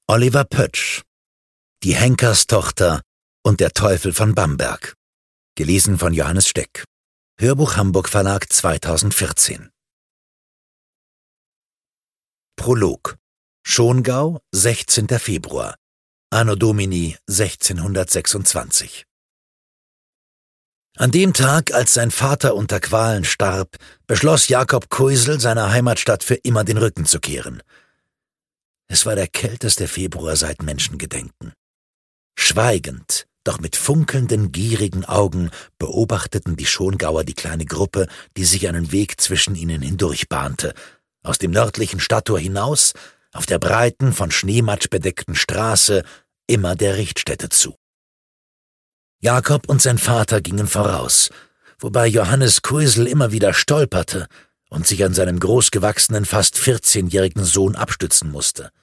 Oliver Pötsch, Die Henkerstochter und der Teufel von Bamberg. Gelesen von Johannes Steck. Hörbuch Hamburg Verlag 2014. Prolog. Schongau, 16. Februar. Anno Domini 1626. An dem Tag, als sein Vater unter Qualen starb, beschloss Jakob Kuisel, seiner Heimatstadt für immer den Rücken zu kehren. Es war der kälteste Februar seit Menschengedenken. Schweigend, doch mit funkelnden, gierigen Augen beobachteten die Schongauer die kleine Gruppe, die sich einen Weg zwischen ihnen hindurch bahnte, aus dem nördlichen Stadttor hinaus, auf der breiten, von Schneematsch bedeckten Straße, immer der Richtstätte zu. Jakob und sein Vater gingen voraus, wobei Johannes Kuisel immer wieder stolperte und sich an seinem großgewachsenen, fast 14-jährigen Sohn abstützen musste.